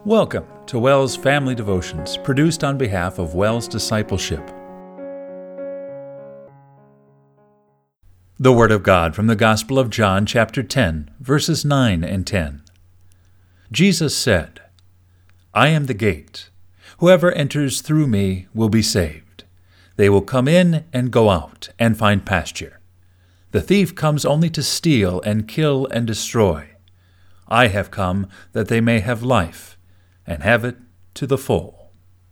Welcome to WELS Family Devotions, produced on behalf of WELS Discipleship. The Word of God from the Gospel of John, chapter 10, verses 9 and 10. Jesus said, "I am the gate. Whoever enters through me will be saved. They will come in and go out and find pasture. The thief comes only to steal and kill and destroy. I have come that they may have life and have it to the full."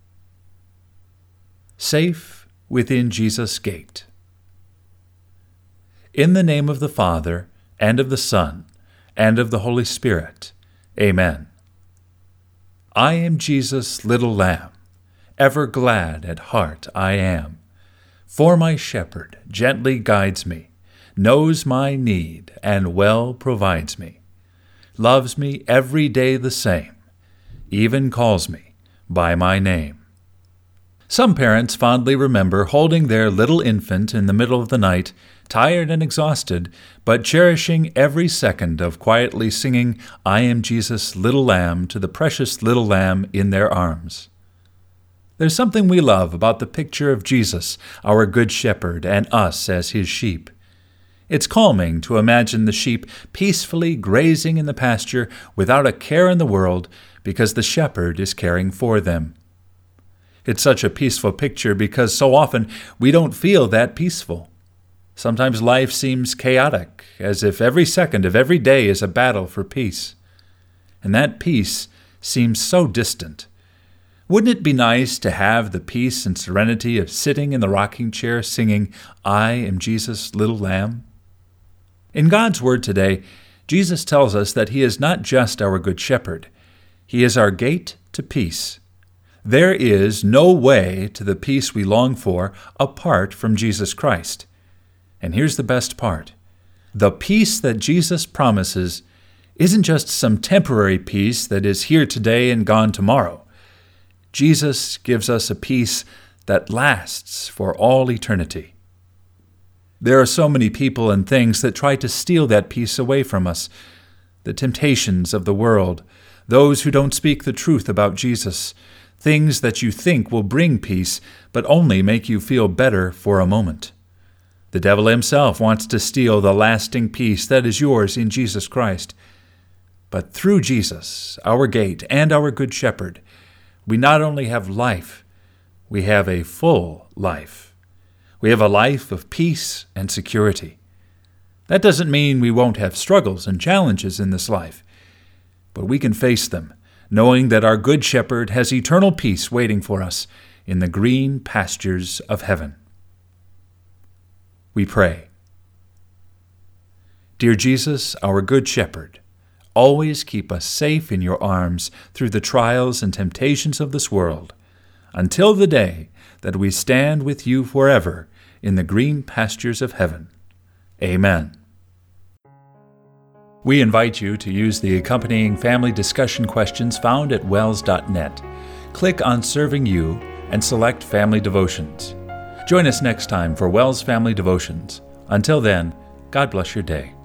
Safe within Jesus' gate. In the name of the Father, and of the Son, and of the Holy Spirit. Amen. I am Jesus' little lamb, ever glad at heart I am. For my shepherd gently guides me, knows my need, and well provides me. Loves me every day the same, even calls me by my name. Some parents fondly remember holding their little infant in the middle of the night, tired and exhausted, but cherishing every second of quietly singing, "I am Jesus' little lamb," to the precious little lamb in their arms. There's something we love about the picture of Jesus, our good shepherd, and us as his sheep. It's calming to imagine the sheep peacefully grazing in the pasture without a care in the world because the shepherd is caring for them. It's such a peaceful picture because so often we don't feel that peaceful. Sometimes life seems chaotic, as if every second of every day is a battle for peace. And that peace seems so distant. Wouldn't it be nice to have the peace and serenity of sitting in the rocking chair singing, "I am Jesus' little lamb"? In God's Word today, Jesus tells us that He is not just our good shepherd. He is our gate to peace. There is no way to the peace we long for apart from Jesus Christ. And here's the best part. The peace that Jesus promises isn't just some temporary peace that is here today and gone tomorrow. Jesus gives us a peace that lasts for all eternity. There are so many people and things that try to steal that peace away from us. The temptations of the world, those who don't speak the truth about Jesus, things that you think will bring peace, but only make you feel better for a moment. The devil himself wants to steal the lasting peace that is yours in Jesus Christ. But through Jesus, our gate and our good shepherd, we not only have life, we have a full life. We have a life of peace and security. That doesn't mean we won't have struggles and challenges in this life, but we can face them, knowing that our Good Shepherd has eternal peace waiting for us in the green pastures of heaven. We pray. Dear Jesus, our Good Shepherd, always keep us safe in your arms through the trials and temptations of this world, until the day that we stand with you forever in the green pastures of heaven. Amen. We invite you to use the accompanying family discussion questions found at wels.net. Click on Serving You and select Family Devotions. Join us next time for WELS Family Devotions. Until then, God bless your day.